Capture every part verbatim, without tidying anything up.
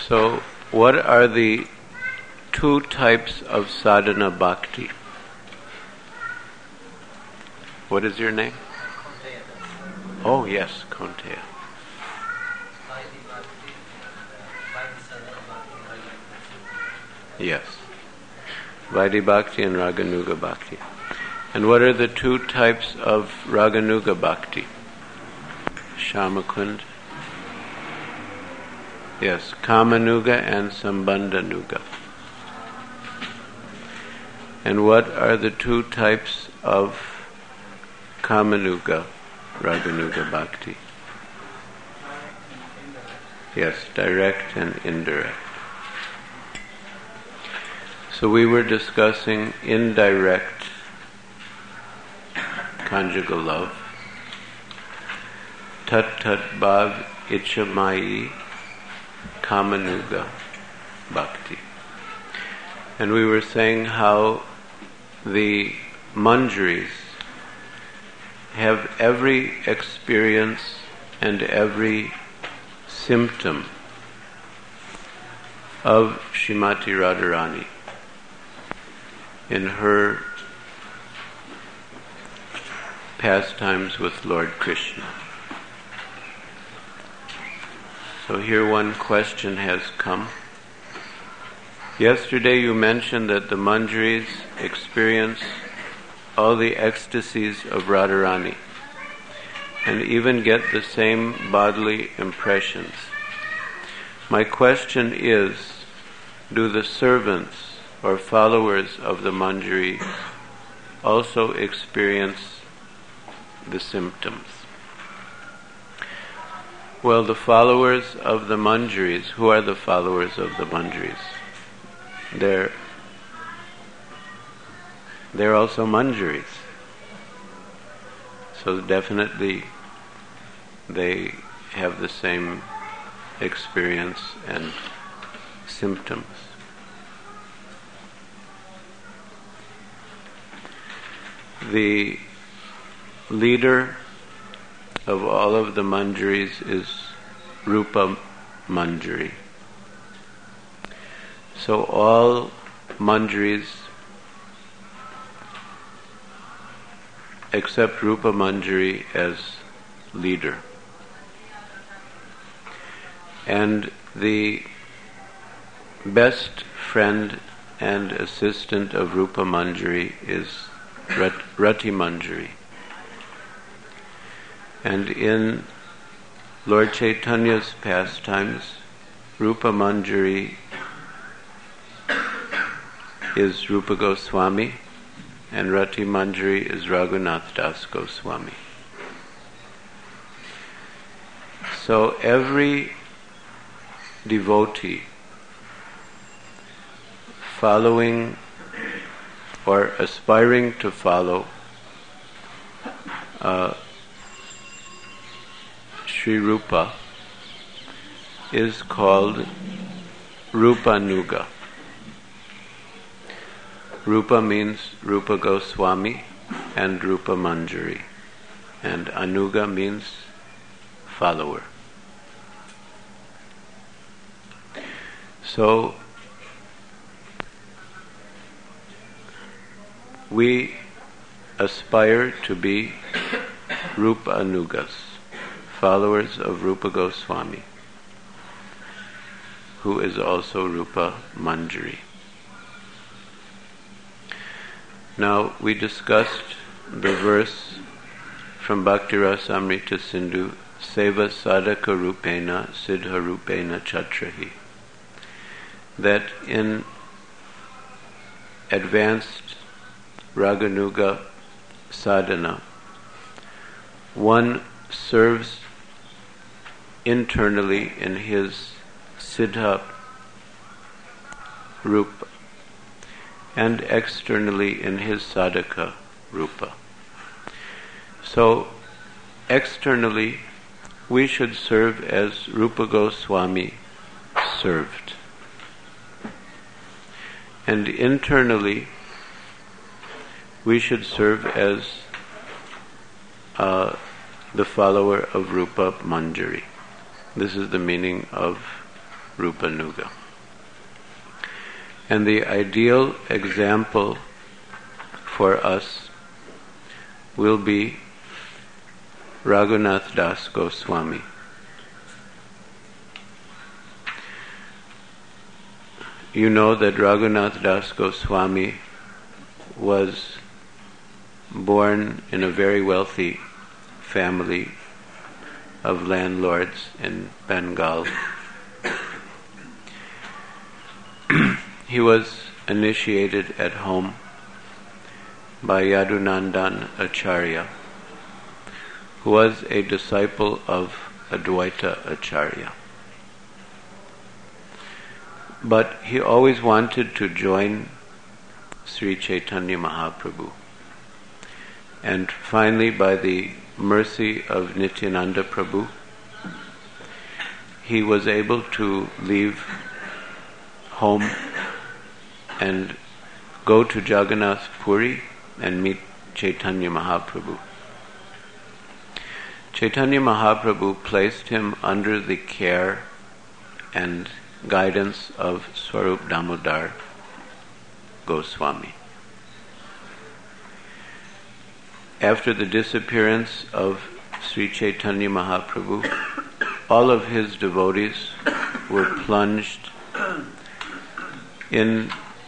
So, what are the two types of sadhana bhakti? What is your name? Oh, yes, Konteya. Yes. Vaidhi Bhakti and Raganuga Bhakti. And what are the two types of Raganuga Bhakti? Shamakund. Yes, Kamanuga and Sambandhanuga. And what are the two types of Kamanuga Raganuga Bhakti? Yes, direct and indirect. So we were discussing indirect conjugal love. Tat tat bhav ichamai kamanuga bhakti. And we were saying how the manjaris have every experience and every symptom of Srimati Radharani in her pastimes with Lord Krishna. So here one question has come. Yesterday you mentioned that the manjaris experience all the ecstasies of Radharani and even get the same bodily impressions. My question is, do the servants or followers of the manjari also experience the symptoms? Well, the followers of the manjaris, who are the followers of the manjaris? They're they're also manjaris. So definitely they have the same experience and symptoms. The leader of all of the manjaris is Rupa Manjari. So all manjaris accept Rupa Manjari as leader. And the best friend and assistant of Rupa Manjari is Rat- Rati Manjari. And in Lord Chaitanya's pastimes, Rupa Manjari is Rupa Goswami and Rati Manjari is Raghunath Das Goswami. So every devotee following or aspiring to follow uh, Sri Rupa is called Rupanuga. Rupa means Rupa Goswami and Rupa Manjari, and Anuga means follower. So we aspire to be Rupa Anugas, followers of Rupa Goswami, who is also Rupa Manjari. Now, we discussed the verse from Bhakti Rasamrita Sindhu, Seva Sadhaka Rupena Siddha Rupena Chatrahi, that in advanced Raganuga sadhana, one serves internally in his Siddha Rupa and externally in his Sadhaka Rupa. So, externally, we should serve as Rupa Goswami served. And internally, we should serve as uh, the follower of Rupa Manjari. This is the meaning of Rupanuga. And the ideal example for us will be Raghunath Das Goswami. You know that Raghunath Das Goswami was born in a very wealthy family of landlords in Bengal. He was initiated at home by Yadunandan Acharya, who was a disciple of Advaita Acharya. But he always wanted to join Sri Chaitanya Mahaprabhu. And finally, by the mercy of Nityananda Prabhu, he was able to leave home and go to Jagannath Puri and meet Chaitanya Mahaprabhu. Chaitanya Mahaprabhu placed him under the care and guidance of Swarup Damodar Goswami. After the disappearance of Sri Chaitanya Mahaprabhu, all of his devotees were plunged in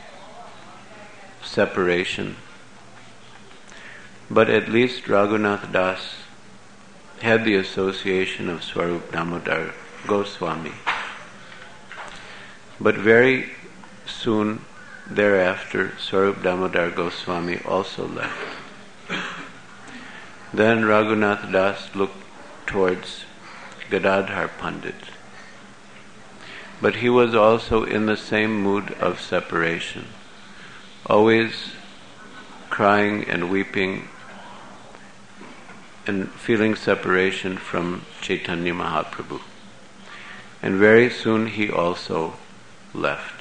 separation. But at least Raghunath Das had the association of Swarup Damodar Goswami. But very soon thereafter, Swarup Damodar Goswami also left. Then Raghunath Das looked towards Gadadhar Pandit. But he was also in the same mood of separation, always crying and weeping and feeling separation from Chaitanya Mahaprabhu. And very soon he also left.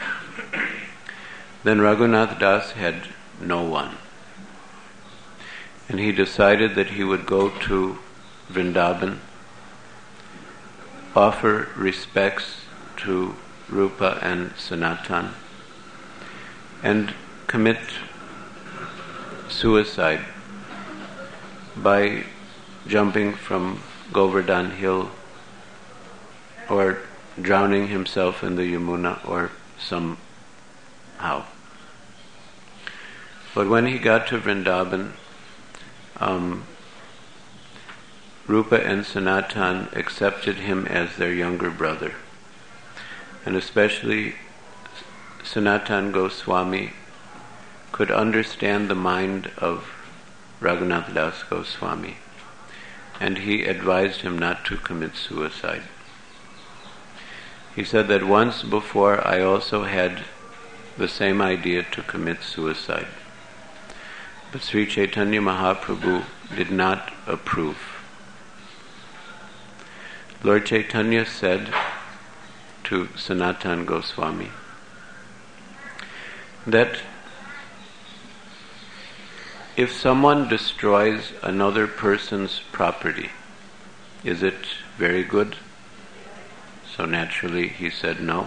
Then Raghunath Das had no one. And he decided that he would go to Vrindavan, offer respects to Rupa and Sanatan, and commit suicide by jumping from Govardhan Hill or drowning himself in the Yamuna or somehow. But when he got to Vrindavan, um, Rupa and Sanatan accepted him as their younger brother. And especially Sanatan Goswami could understand the mind of Raghunath Das Goswami, and he advised him not to commit suicide. He said that once before I also had the same idea to commit suicide, but Sri Chaitanya Mahaprabhu did not approve. Lord Chaitanya said to Sanatan Goswami that if someone destroys another person's property, is it very good? So naturally he said no.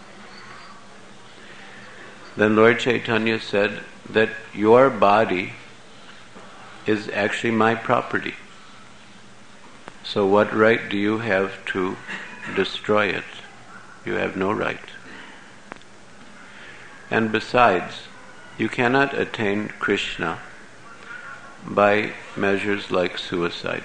Then Lord Chaitanya said that your body is actually my property. So what right do you have to destroy it? You have no right. And besides, you cannot attain Krishna by measures like suicide.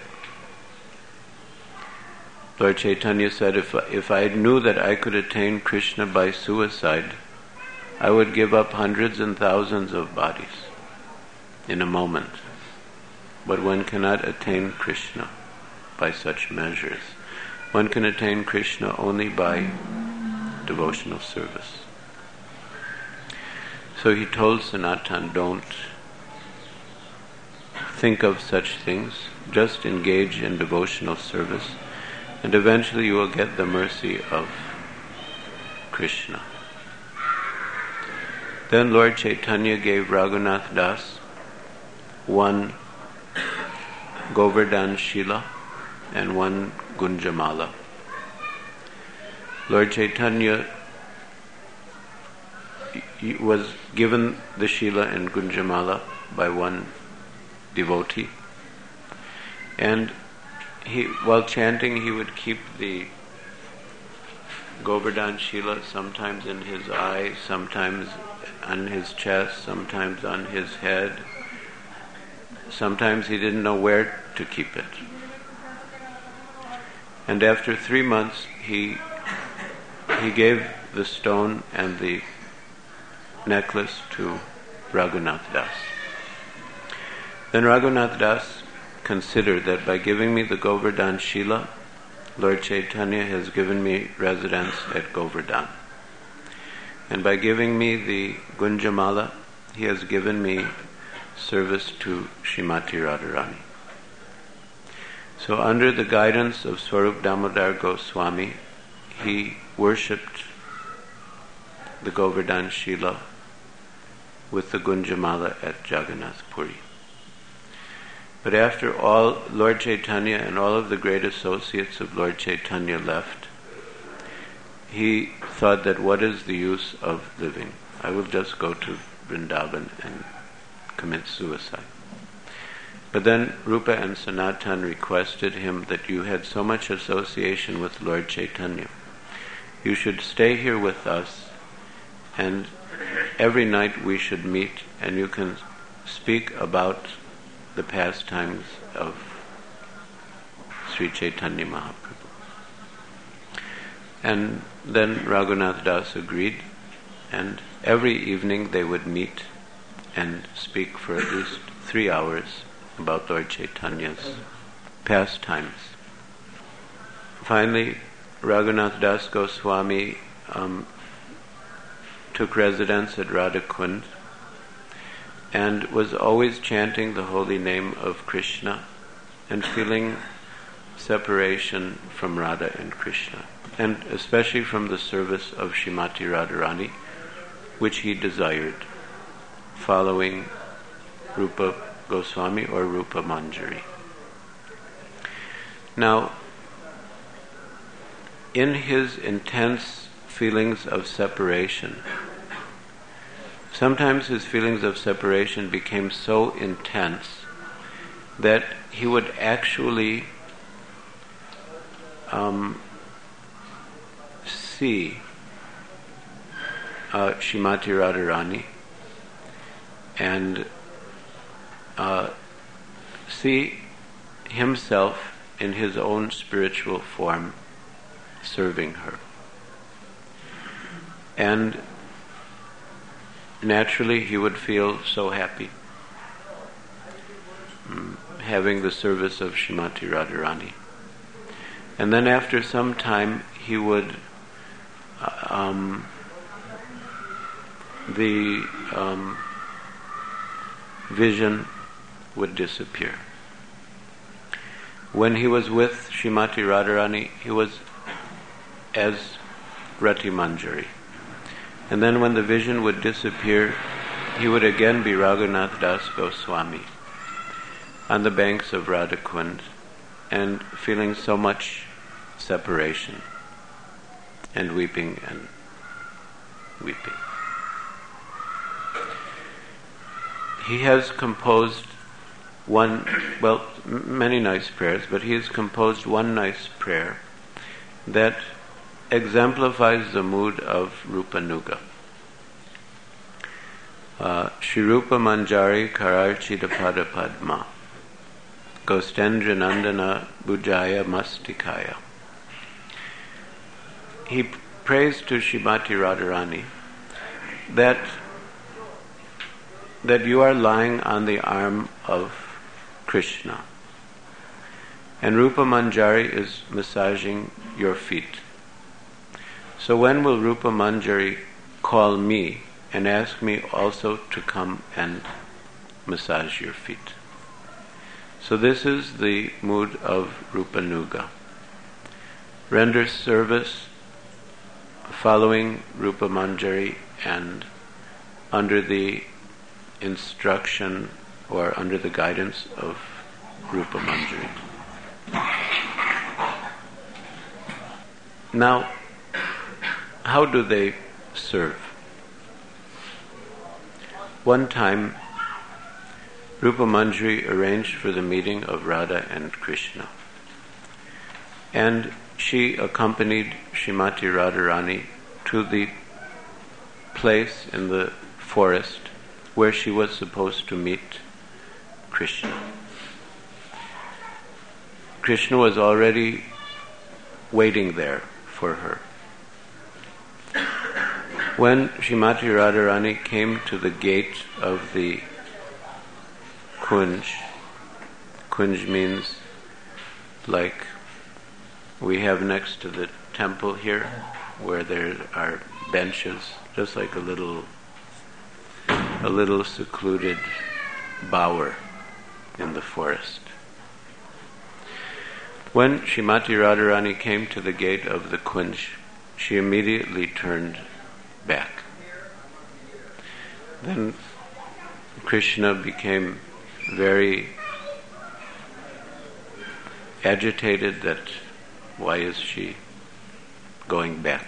Lord Chaitanya said, if, if I knew that I could attain Krishna by suicide, I would give up hundreds and thousands of bodies in a moment. But one cannot attain Krishna by such measures. One can attain Krishna only by devotional service. So he told Sanatan, don't think of such things, just engage in devotional service, and eventually you will get the mercy of Krishna. Then Lord Chaitanya gave Raghunath Das one Govardhan Shila and one Gunjamala. Lord Chaitanya was given the Shila in Gunjamala by one devotee, and he, while chanting, he would keep the Govardhan Shila sometimes in his eye, sometimes on his chest, sometimes on his head. Sometimes he didn't know where to keep it. And after three months, he he gave the stone and the necklace to Raghunath Das. Then Raghunath Das considered that by giving me the Govardhan Shila, Lord Chaitanya has given me residence at Govardhan. And by giving me the Gunjamala, he has given me service to Srimati Radharani. So under the guidance of Swarup Damodar Goswami, he worshipped the Govardhan Shila with the Gunjamala at Jagannath Puri. But after all, Lord Chaitanya and all of the great associates of Lord Chaitanya left, he thought that what is the use of living? I will just go to Vrindavan and commit suicide. But then Rupa and Sanatan requested him that you had so much association with Lord Chaitanya. You should stay here with us, and every night we should meet, and you can speak about the pastimes of Sri Chaitanya Mahaprabhu. And then Raghunath Das agreed, and every evening they would meet and speak for at least three hours about Lord Chaitanya's pastimes. Finally, Raghunath Das Goswami um, took residence at Radhakund and was always chanting the holy name of Krishna and feeling separation from Radha and Krishna, and especially from the service of Srimati Radharani, which he desired, following Rupa Goswami or Rupa Manjari. Now, in his intense feelings of separation, sometimes his feelings of separation became so intense that he would actually um, see uh, Srimati Radharani and uh, see himself in his own spiritual form serving her. And naturally he would feel so happy um, having the service of Srimati Radharani. And then after some time he would uh, um, the um, vision would disappear. When he was with Srimati Radharani, he was as Rati Manjari. And then when the vision would disappear, he would again be Raghunath Das Goswami on the banks of Radhakund and feeling so much separation and weeping and weeping. He has composed one, well, m- many nice prayers, but he has composed one nice prayer that exemplifies the mood of Rupa Nuga. Uh, Shri Rupa Manjari Kararchita Pada Padma Gostendra Nandana Bujaya Mastikaya. He prays to Srimati Radharani that that you are lying on the arm of Krishna, and Rupa Manjari is massaging your feet. So when will Rupa Manjari call me and ask me also to come and massage your feet? So this is the mood of Rupa Nuga. Render service following Rupa Manjari and under the instruction or under the guidance of Rupa Manjari. Now, how do they serve? One time, Rupa Manjari arranged for the meeting of Radha and Krishna. And she accompanied Srimati Radharani to the place in the forest where she was supposed to meet Krishna. Krishna was already waiting there for her. When Srimati Radharani came to the gate of the Kunj, Kunj means like we have next to the temple here, where there are benches, just like a little, a little secluded bower in the forest. When Srimati Radharani came to the gate of the Kunj, she immediately turned back. Then Krishna became very agitated that why is she going back?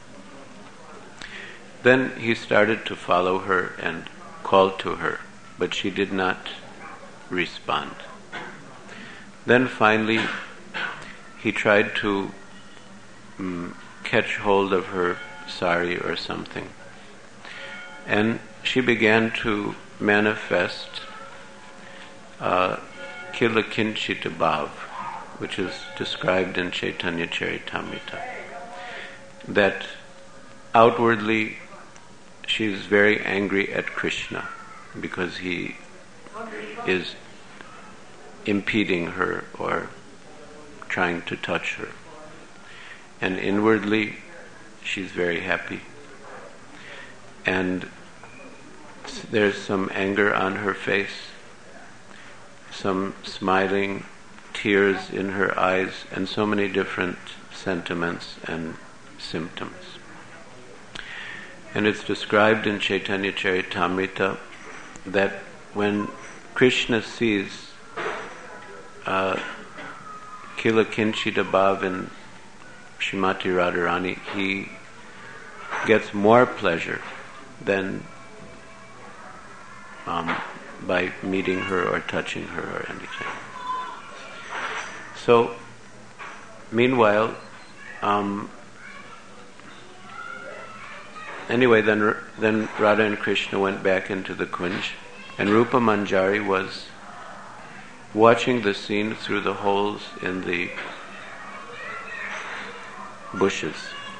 Then he started to follow her and call to her, but she did not respond. Then finally he tried to um, catch hold of her sari or something, and she began to manifest uh, kila kinchita bhav, which is described in Chaitanya Charitamrita, that outwardly she is very angry at Krishna because he is impeding her or trying to touch her. And inwardly she's very happy. And there's some anger on her face, some smiling, tears in her eyes, and so many different sentiments and symptoms. And it's described in Chaitanya Charitamrita that when Krishna sees uh, Kila Kinchita Bhav in Srimati Radharani, he gets more pleasure than um, by meeting her or touching her or anything. So, meanwhile, um, anyway, then then Radha and Krishna went back into the Kunj, and Rupa Manjari was watching the scene through the holes in the bushes.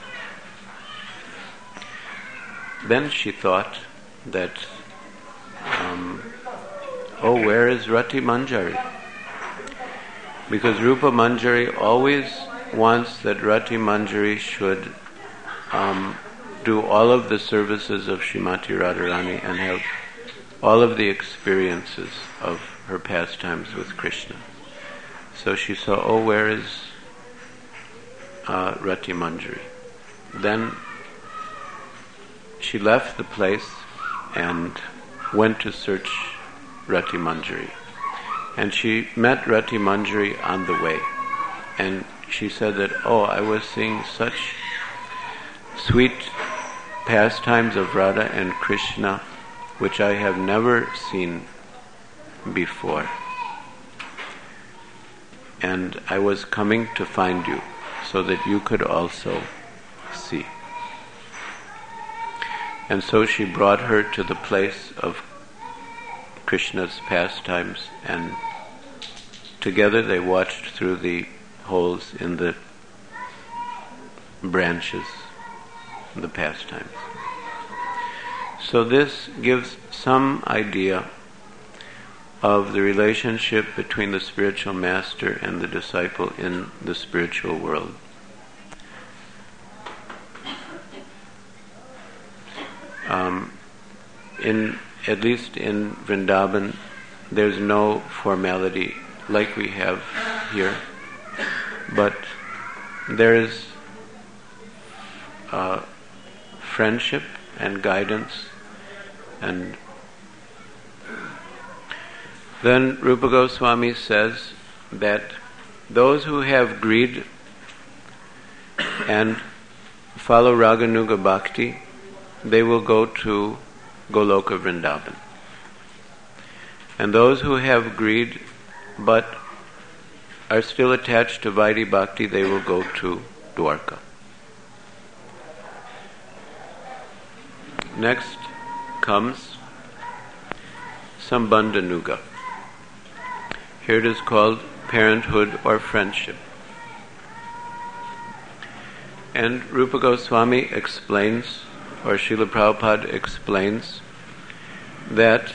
Then she thought that, um, oh, where is Rati Manjari? Because Rupa Manjari always wants that Rati Manjari should um, do all of the services of Srimati Radharani and have all of the experiences of her pastimes with Krishna. So she saw, oh, where is uh, Rati Manjari? Then she left the place and went to search Rati Manjari. And she met Rati Manjari on the way. And she said that, oh, I was seeing such sweet pastimes of Radha and Krishna which I have never seen before. And I was coming to find you so that you could also see. And so she brought her to the place of Krishna's pastimes, and together they watched through the holes in the branches, the pastimes. So this gives some idea of the relationship between the spiritual master and the disciple in the spiritual world. Um, in at least in Vrindavan, there's no formality like we have here, but there is uh, friendship and guidance. And then Rupa Goswami says that those who have greed and follow Raganuga Bhakti, they will go to Goloka Vrindavan. And those who have greed but are still attached to Vaidhi Bhakti, they will go to Dwarka. Next comes Sambandhanuga. Here it is called parenthood or friendship. And Rupa Goswami explains, or Srila Prabhupada explains, that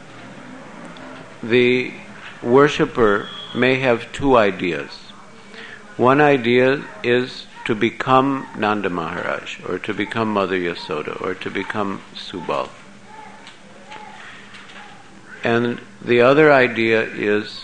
the worshipper may have two ideas. One idea is to become Nanda Maharaj, or to become Mother Yasoda, or to become Subal. And the other idea is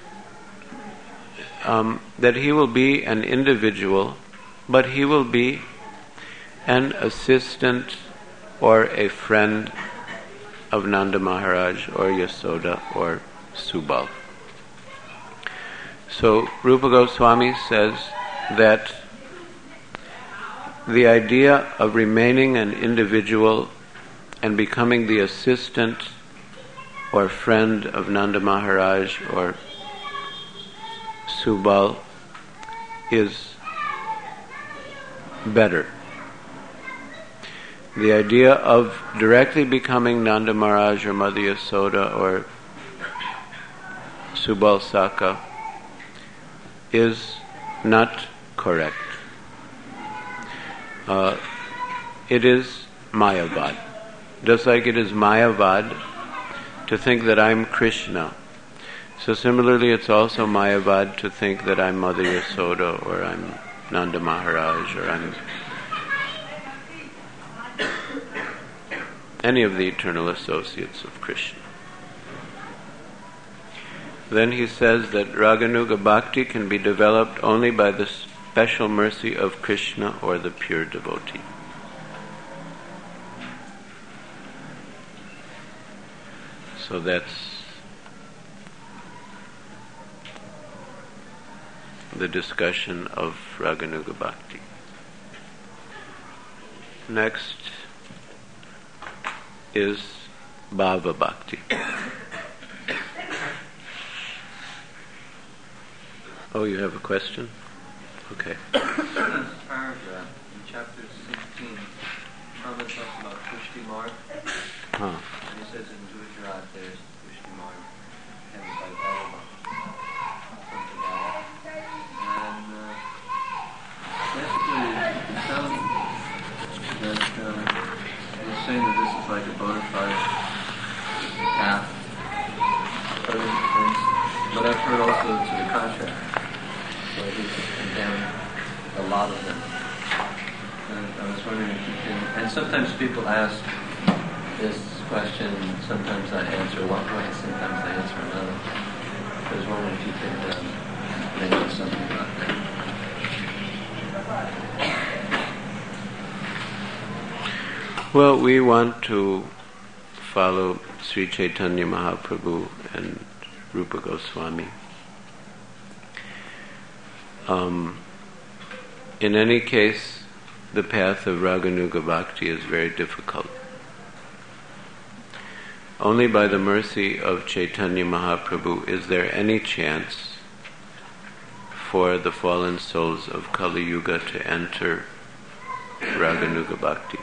um, that he will be an individual, but he will be an assistant or a friend of Nanda Maharaj or Yasoda or Subal. So Rupa Goswami says that the idea of remaining an individual and becoming the assistant or friend of Nanda Maharaj or Subal is better. The idea of directly becoming Nanda Maharaj or Mother Yasoda or Subal Saka is not correct. Uh, it is Mayavad. Just like it is Mayavad to think that I'm Krishna. So similarly, it's also Mayavad to think that I'm Mother Yasoda or I'm Nanda Maharaj or I'm any of the eternal associates of Krishna. Then he says that Raganuga Bhakti can be developed only by the special mercy of Krishna or the pure devotee. So that's the discussion of Raganuga Bhakti. Next is Bhava Bhakti. Oh, you have a question? Okay. In this paragraph, in chapter sixteen, Prabhupada talks about Pushti Marg. Huh. And he says in Gujarat there's Pushti Marg, headed by Bhava. Something like that. And uh, basically, it sounds that uh, he's saying that this is like a bona fide path. But, it, but I've heard also to the contrary. So he's condemned a lot of them. And I was wondering if you can... And sometimes people ask this question, sometimes I answer one way, sometimes I answer another. I was wondering if you could um, mention something about that. Well, we want to follow Sri Chaitanya Mahaprabhu and Rupa Goswami. Um, in any case, the path of Raganuga Bhakti is very difficult. Only by the mercy of Chaitanya Mahaprabhu is there any chance for the fallen souls of Kali Yuga to enter Raganuga Bhakti.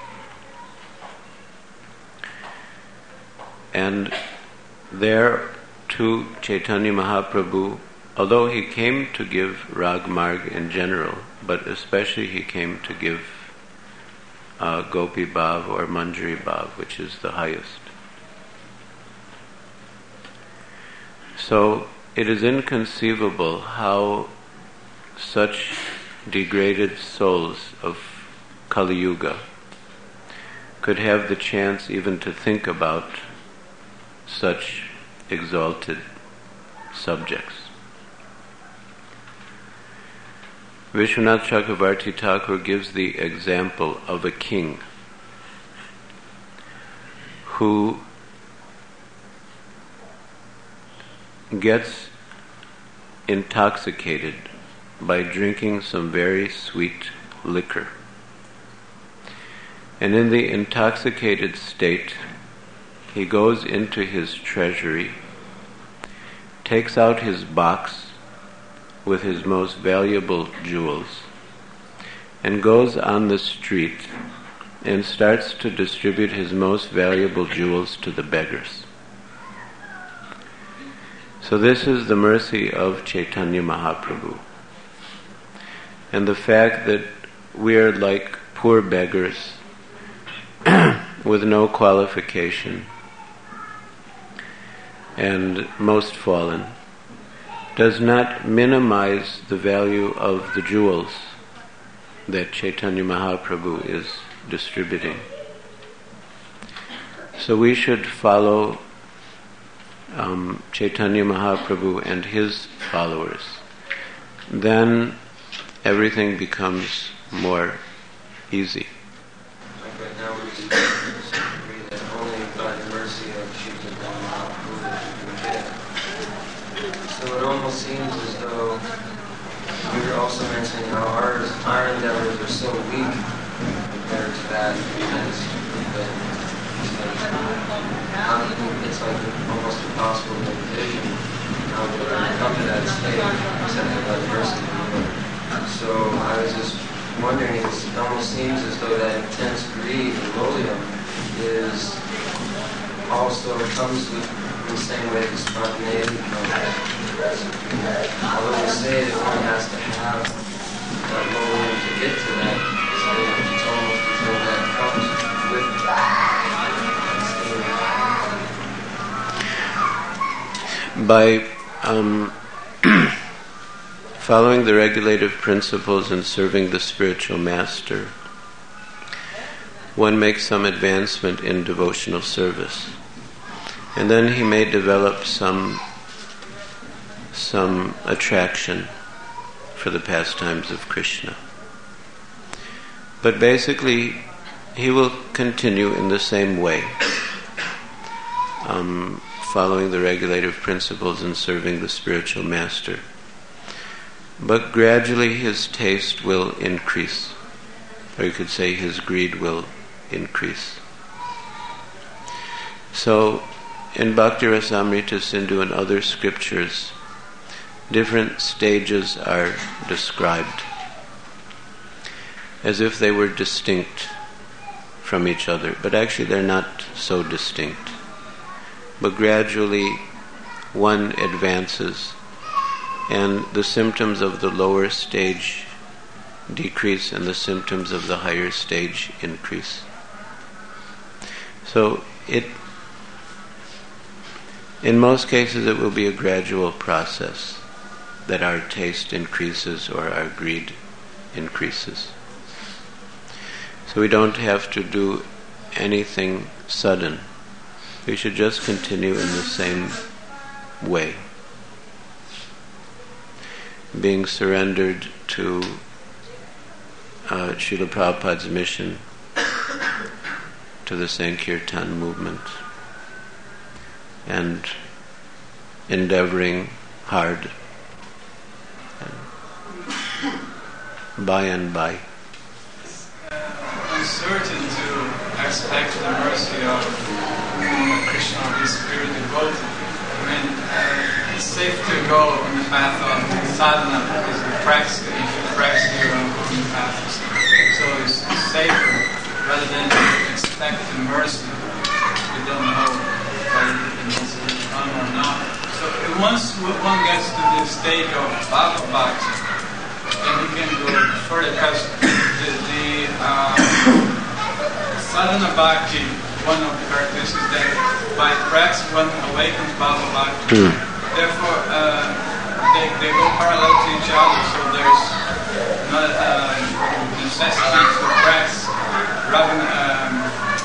And there too, Chaitanya Mahaprabhu, although he came to give Rag Marg in general, but especially he came to give uh, Gopi Bhav or Manjari Bhav, which is the highest. So it is inconceivable how such degraded souls of Kali Yuga could have the chance even to think about such exalted subjects. Vishwanath Chakravarti Thakur gives the example of a king who gets intoxicated by drinking some very sweet liquor. And in the intoxicated state, he goes into his treasury, takes out his box with his most valuable jewels, and goes on the street and starts to distribute his most valuable jewels to the beggars. So this is the mercy of Chaitanya Mahaprabhu. And the fact that we are like poor beggars with no qualification and most fallen does not minimize the value of the jewels that Chaitanya Mahaprabhu is distributing. So we should follow um, Chaitanya Mahaprabhu and his followers. Then everything becomes more easy. Like right now we're just agree that only by the mercy of Chaitanya Mahaprabhu we can get. So it almost seems as though we were also mentioning how our, our endeavors are so weak compared to that, because it's like almost impossible to envision how we're going to come to that state except by the mercy. So I was just wondering, it almost seems as though that intense greed and lolium is also comes with the same way the spontaneity comes. Although we say that one has to have that lolium to get to that stage, it's almost as though that comes with that stage. By um, following the regulative principles and serving the spiritual master, one makes some advancement in devotional service. And then he may develop some some attraction for the pastimes of Krishna. But basically, he will continue in the same way, um, following the regulative principles and serving the spiritual master. But gradually his taste will increase, or you could say his greed will increase. So, in Bhakti Rasamrita Sindhu and other scriptures, different stages are described as if they were distinct from each other, but actually they're not so distinct. But gradually one advances and the symptoms of the lower stage decrease and the symptoms of the higher stage increase. So it, in most cases it will be a gradual process that our taste increases or our greed increases. So we don't have to do anything sudden. We should just continue in the same way, being surrendered to uh, Srila Prabhupada's mission, to the Sankirtan movement, and endeavoring hard, and by and by. Uncertain to expect the mercy of Krishna or his spirit devotee. I mean, uh, it's safe to go on the path of sadhana because you practice, if you practice your own cooking path, so it's safer rather than expect the mercy. We don't know whether the mercy will come or not. So once one gets to the stage of Bhava Bhakti, then you can go further because the, the uh, sadhana Bhakti, one of the characteristics that by practice one awakens Bhava Bhakti. Mm. Therefore, uh, they, they go parallel to each other, so there's not a uh, necessity to practice rather than um,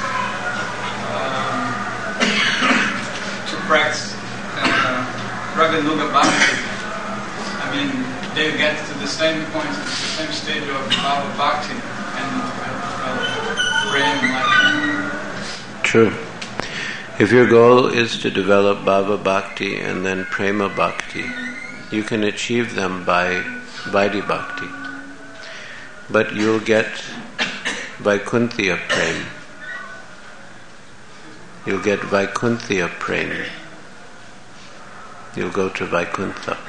um, to practice uh, Raganuga Bhakti. I mean, they get to the same point, the same stage of Bhava Bhakti and uh, praying like. True. If your goal is to develop Bhava Bhakti and then Prema Bhakti, you can achieve them by Vaidhi Bhakti. But you'll get Vaikunthiya Prem. You'll get Vaikunthiya Prem. You'll go to Vaikuntha.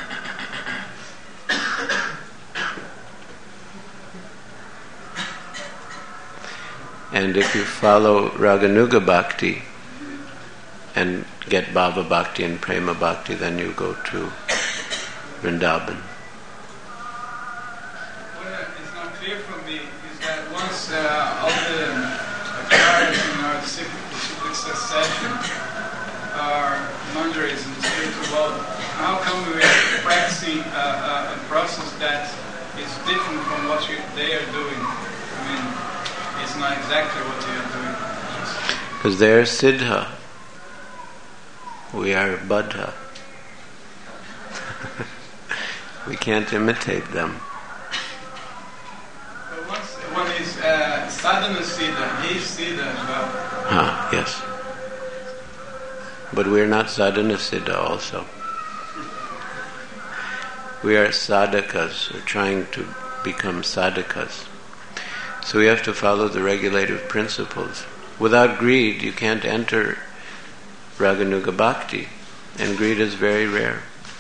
And if you follow Raganuga Bhakti and get Bhava Bhakti and Prema Bhakti, then you go to Vrindavan. What is not clear for me is that once uh, all the acharyas in our disciplic succession are manjaris in the spiritual world, how come we are practicing a, a, a process that is different from what you, they are doing? I mean, it's not exactly what they are doing. Because they are Siddha. We are Baddha. We can't imitate them. But once one is uh, sadhana siddha, he is siddha as well. Ah, yes. But we're not sadhana siddha also. We are sadhakas. We're trying to become sadhakas. So we have to follow the regulative principles. Without greed, you can't enter Raganuga Bhakti, and greed is very rare.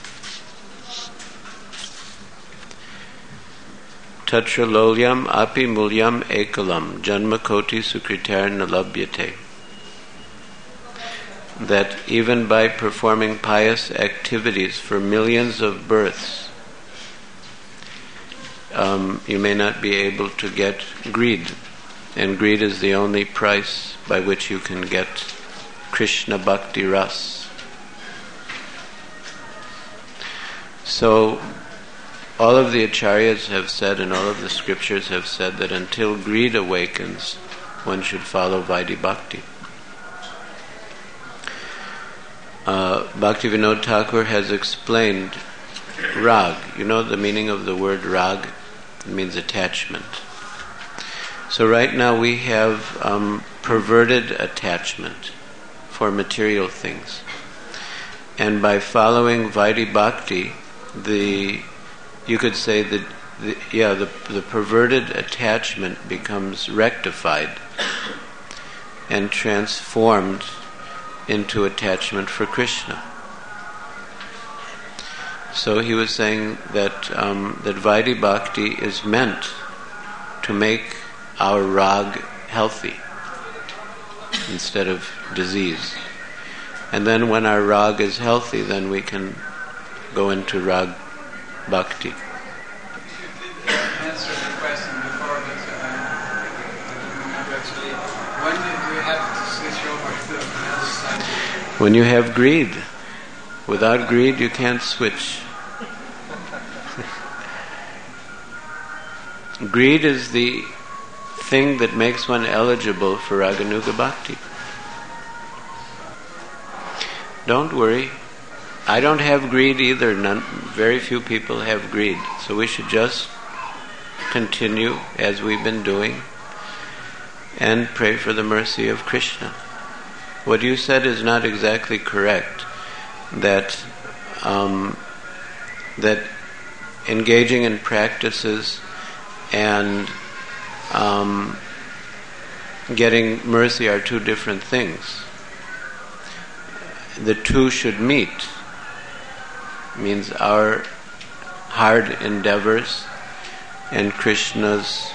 Tatra lolyam api mulyam ekalam janma koti sukriter nalabhyate. That even by performing pious activities for millions of births, um, you may not be able to get greed. And greed is the only price by which you can get Krishna Bhakti Ras. So, all of the acharyas have said, and all of the scriptures have said, that until greed awakens, one should follow Vaidhi Bhakti. Uh, Bhaktivinoda Thakur has explained rag. You know the meaning of the word rag? It means attachment. So right now we have um, perverted attachment for material things. And by following Vaidhi Bhakti, the you could say that the, yeah, the, the perverted attachment becomes rectified and transformed into attachment for Krishna. So he was saying that um, that Vaidhi Bhakti is meant to make our rag healthy instead of disease. And then when our rag is healthy, then we can go into rag bhakti. You did answer the question before, but uh, I don't remember actually. When do you have to switch over to the other side? When you have greed. Without greed, you can't switch. Greed is the thing that makes one eligible for Raganuga Bhakti. Don't worry. I don't have greed either. None, very few people have greed. So we should just continue as we've been doing and pray for the mercy of Krishna. What you said is not exactly correct. That um, that engaging in practices and um, getting mercy are two different things. The two should meet. Means our hard endeavors and Krishna's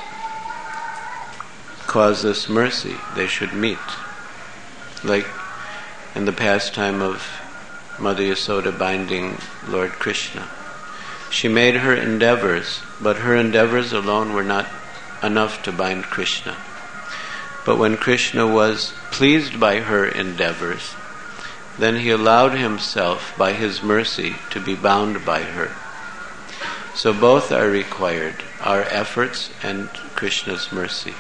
causeless mercy. They should meet. Like in the pastime of Mother Yasoda binding Lord Krishna. She made her endeavors, but her endeavors alone were not enough to bind Krishna. But when Krishna was pleased by her endeavors, then he allowed himself, by his mercy, to be bound by her. So both are required, our efforts and Krishna's mercy.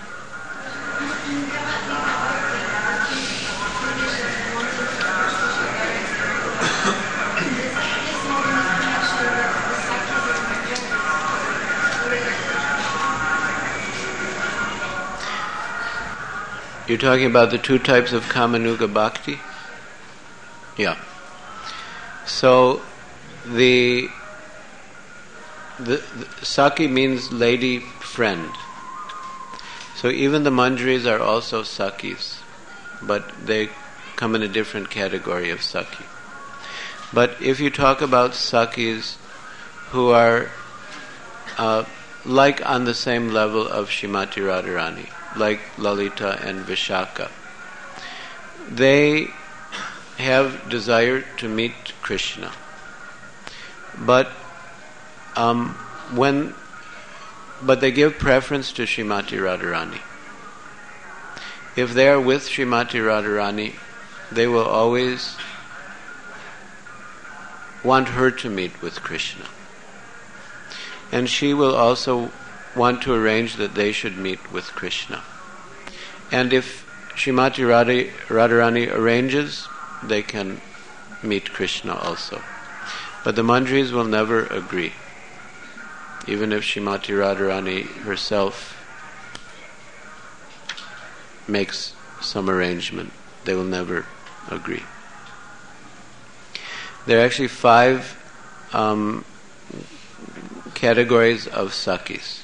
You're talking about the two types of Kamanuga Bhakti? Yeah. So the, the, the Saki means lady friend. So even the manjaris are also Sakhis, but they come in a different category of Sakhi. But if you talk about Sakhis who are uh, like on the same level of Srimati Radharani, like Lalita and Vishaka, they have desire to meet Krishna. But um, when but they give preference to Srimati Radharani. If they are with Srimati Radharani, they will always want her to meet with Krishna. And she will also want to arrange that they should meet with Krishna. And if Srimati Radha, Radharani arranges, they can meet Krishna also. But the manjaris will never agree. Even if Srimati Radharani herself makes some arrangement, they will never agree. There are actually five um, categories of Sakhis.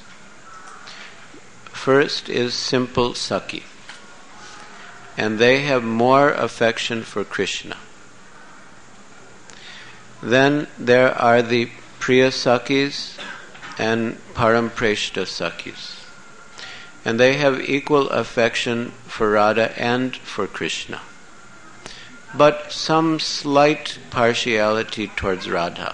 First is simple Sakhi, and they have more affection for Krishna. Then there are the Priya Sakhis and Parampreshta Sakhis. And they have equal affection for Radha and for Krishna, but some slight partiality towards Radha.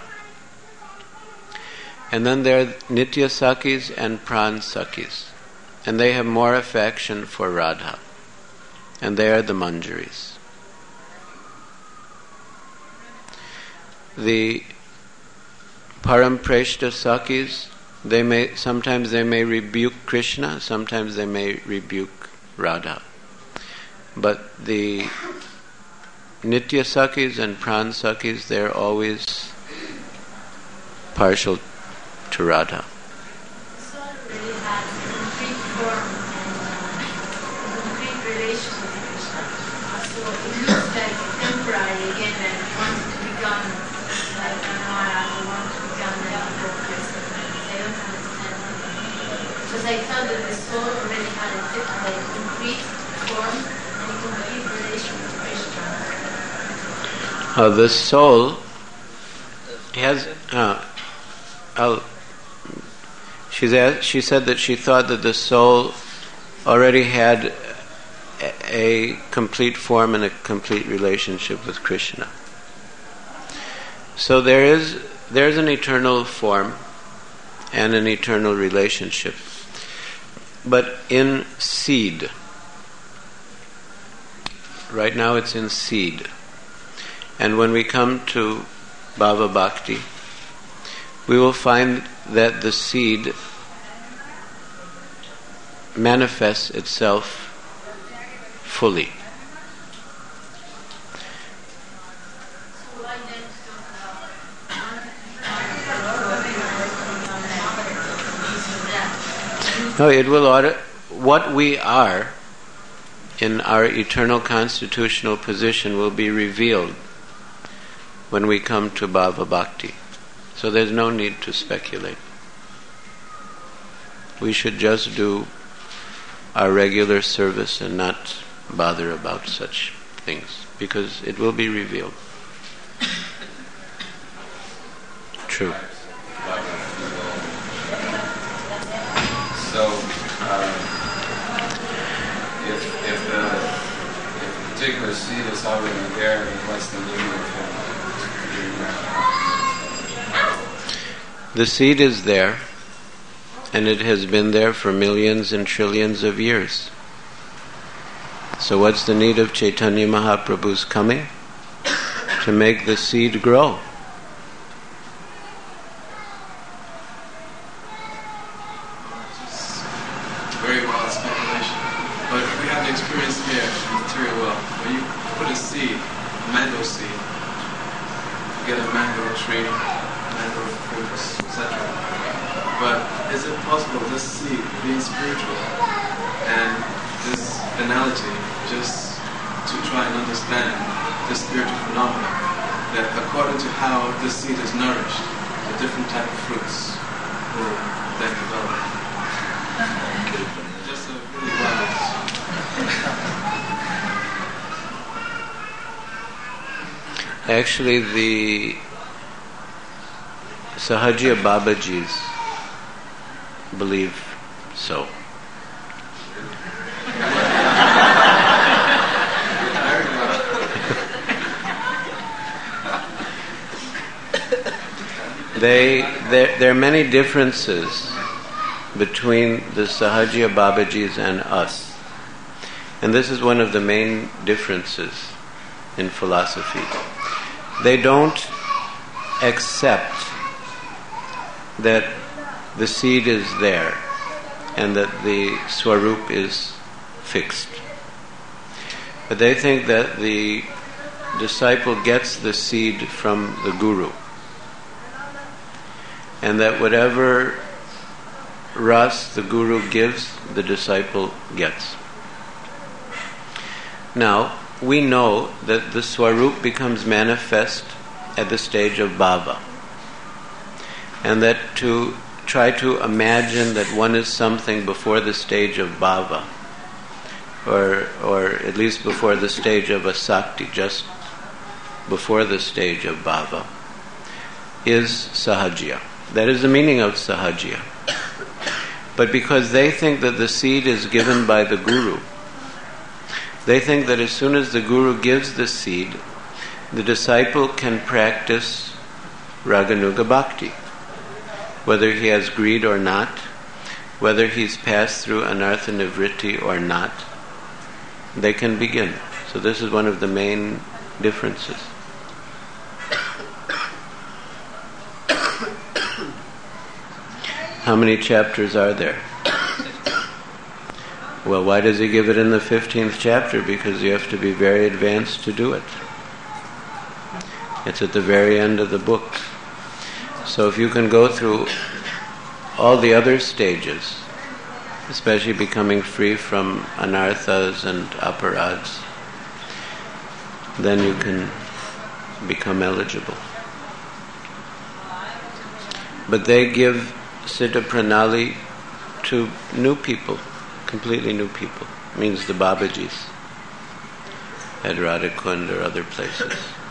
And then there are Nitya Sakhis and Pran Sakhis, and they have more affection for Radha, and they are the manjaris. The Parampreshta Sakhis, They may sometimes they may rebuke Krishna, sometimes they may rebuke Radha. But the Nitya Sakhis and Pran Sakhis, they're always partial to Radha. So really has a complete form and a complete relation with Krishna. So it looks like temporary again, and wants to become like Anara, who wants to become like a Krishna. I don't understand. Because I thought that the soul already had a like, complete form and a complete relation with Krishna. Uh, the soul has. Uh, I'll, she's asked, she said that she thought that the soul already had a, a complete form and a complete relationship with Krishna. So there is there's an eternal form and an eternal relationship, but in seed. Right now it's in seed. And when we come to Bhava Bhakti, we will find that the seed manifests itself fully. No, it will order what we are in our eternal constitutional position will be revealed when we come to Bhava Bhakti. So there's no need to speculate. We should just do our regular service and not bother about such things, because it will be revealed. True. So, um, if if the if a particular seed is already there, then what's the meaning of him? The seed is there, and it has been there for millions and trillions of years. So what's the need of Chaitanya Mahaprabhu's coming? To make the seed grow. Very wild speculation. But we have the experience here in the material world. When you put a seed, a mango seed, you get a mango tree, mango fruits, et cetera. But is it possible this seed being spiritual and this analogy just to try and understand this spiritual phenomenon, that according to how this seed is nourished, the different type of fruits will then develop? Just a really Actually, the Sahajiya Babajis believe so. They, there, there are many differences between the Sahajiya Babajis and us. And this is one of the main differences in philosophy. They don't accept that the seed is there and that the Swarup is fixed. But they think that the disciple gets the seed from the Guru, and that whatever ras the Guru gives, the disciple gets. Now, we know that the Swarup becomes manifest at the stage of bhava, and that to try to imagine that one is something before the stage of bhava, or or at least before the stage of asakti, just before the stage of bhava, is sahajiya. That is the meaning of sahajiya. But because they think that the seed is given by the Guru, they think that as soon as the Guru gives the seed, the disciple can practice Raganuga Bhakti. Whether he has greed or not, whether he's passed through Anartha Nivritti or not, they can begin. So this is one of the main differences. How many chapters are there? Well, why does he give it in the fifteenth chapter? Because you have to be very advanced to do it. It's at the very end of the book. So if you can go through all the other stages, especially becoming free from anarthas and aparads, then you can become eligible. But they give Siddha Pranali to new people, completely new people. It means the Babajis at Radhakund or other places.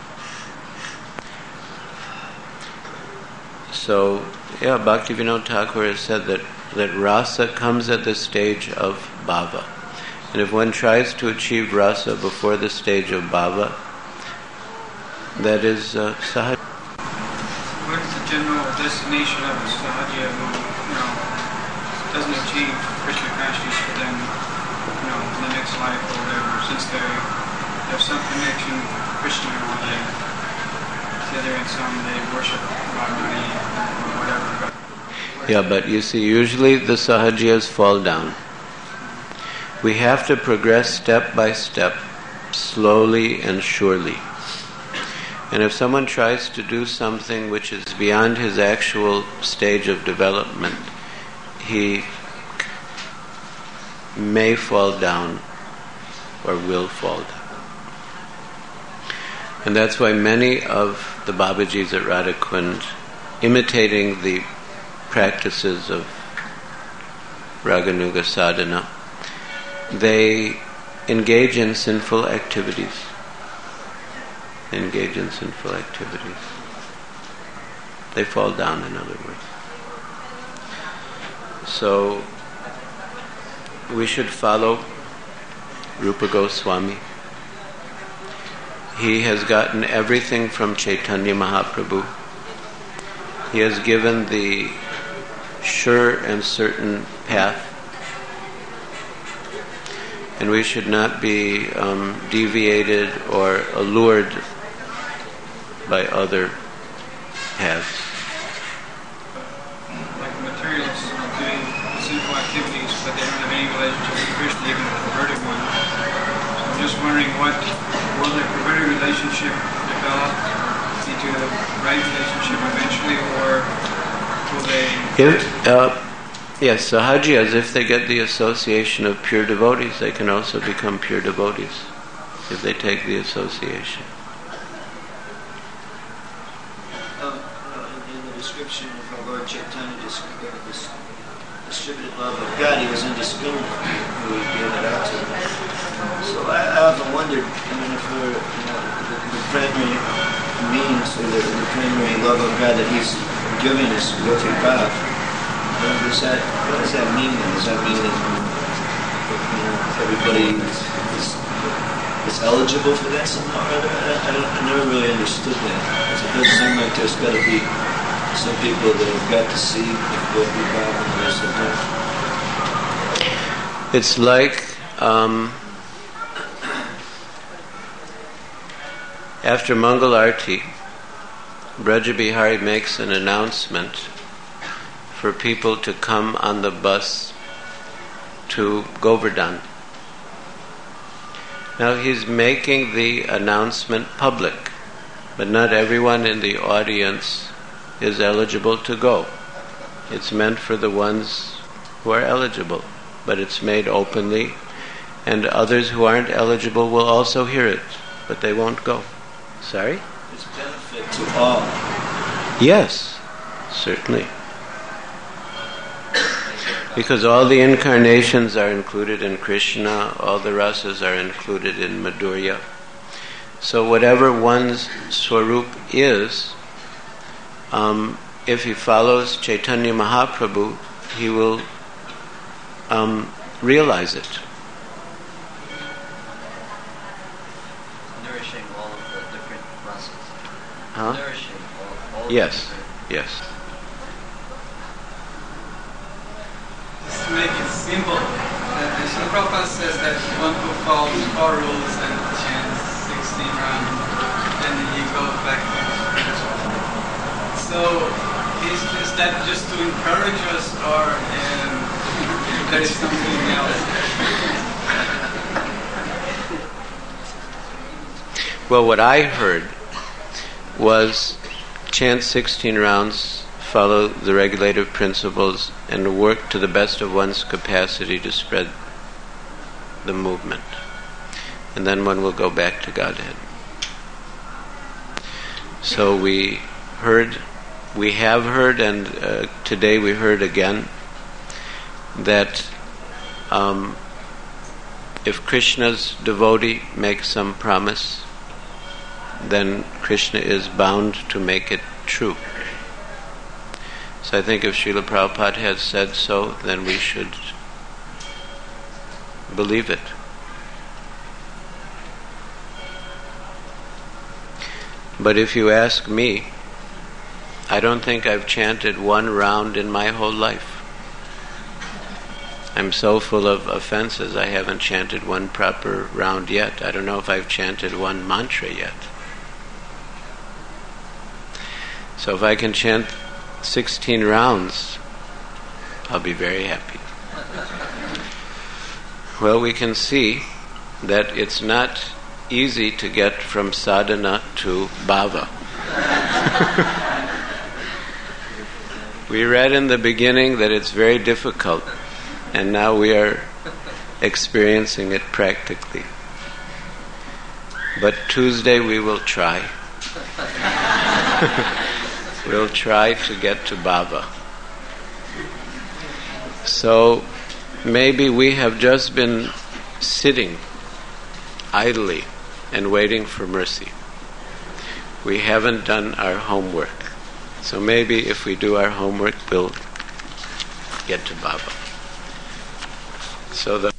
So, yeah, Bhaktivinoda Thakur has said that, that rasa comes at the stage of bhava. And if one tries to achieve rasa before the stage of bhava, that is uh, sahaja. What is the general destination of a sahajiya who, you know, doesn't achieve Krishna consciousness for them, you know, in the next life or whatever, since they have some connection with Krishna or they, they're in some, they worship Radharani or whatever. Yeah, but you see, usually the sahajiyas fall down. We have to progress step by step, slowly and surely. And if someone tries to do something which is beyond his actual stage of development, he may fall down or will fall down. And that's why many of the Babajis at Radhakund, imitating the practices of Raganuga sadhana, they engage in sinful activities. Engage in sinful activities. They fall down, in other words. So, we should follow Rupa Goswami. He has gotten everything from Chaitanya Mahaprabhu. He has given the sure and certain path. And we should not be um, deviated or allured by other paths. Like materialists doing sinful activities, but they don't have any relationship with Krishna, even a perverted one. So I'm just wondering, what will their perverted relationship develop into the right relationship eventually, or will they? If, uh, yes, sahajiyas, if they get the association of pure devotees, they can also become pure devotees if they take the association. Description of our Lord Chaitanya distributed love of God, he was indiscriminate who he gave it out to. So I, I often wondered, I mean, if we're, you know, the, the primary means, or the, the primary love of God that He's giving us with your God. What does that, what does that mean then? Does that mean that, you know, everybody is, is, is eligible for that somehow or other? I, I, don't, I never really understood that. Because it does seem like there's got to be some people that have got to see and go through God and others that don't. It's like um, after Mangal Arti, Braja Bihari makes an announcement for people to come on the bus to Govardhan. Now he's making the announcement public, but not everyone in the audience is eligible to go. It's meant for the ones who are eligible, but it's made openly, and others who aren't eligible will also hear it, but they won't go. Sorry? It's benefit to all. Yes, certainly. Because all the incarnations are included in Krishna, all the rasas are included in Madhurya. So whatever one's swarup is, um, if he follows Chaitanya Mahaprabhu, he will um, realize it. Nourishing all of the different rasas. Huh? Nourishing all, all Yes, the different... yes. Just to make it simple, uh, Srila Prabhupada says that one who follows four rules and chants sixteen rounds, then he goes back to So, is, is that just to encourage us, or um, there is something else? Well, what I heard was chant sixteen rounds, follow the regulative principles, and work to the best of one's capacity to spread the movement. And then one will go back to Godhead. So we heard, we have heard, and uh, today we heard again, that um, if Krishna's devotee makes some promise, then Krishna is bound to make it true. So I think if Srila Prabhupada has said so, then we should believe it. But if you ask me, I don't think I've chanted one round in my whole life. I'm so full of offenses, I haven't chanted one proper round yet. I don't know if I've chanted one mantra yet. So if I can chant sixteen rounds, I'll be very happy. Well, we can see that it's not easy to get from sadhana to bhava. We read in the beginning that it's very difficult, and now we are experiencing it practically. But Tuesday we will try. We'll try to get to bhava. So maybe we have just been sitting idly and waiting for mercy. We haven't done our homework. So maybe if we do our homework, we'll get to bhava. So the